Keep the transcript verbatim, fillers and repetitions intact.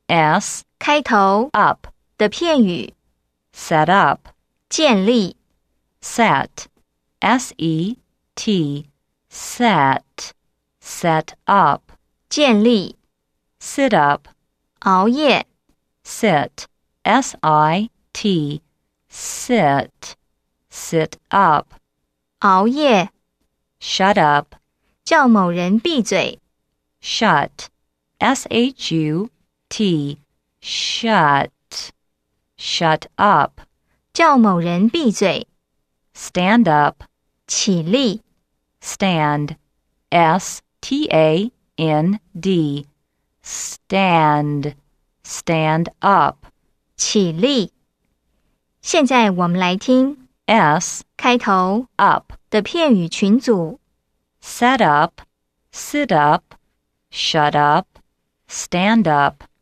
S 开头 up 的片语， set up 建立 set S E T set set up 建立 sit up 熬夜 sit S I T sit sit up 熬夜 shut up 叫某人闭嘴 shut S H U T shut shut up 叫某人闭嘴 stand up 起立 stand S T A N D stand stand up 起立。现在我们来听 S 开头 up 的片语群组 set up sit up shut up stand up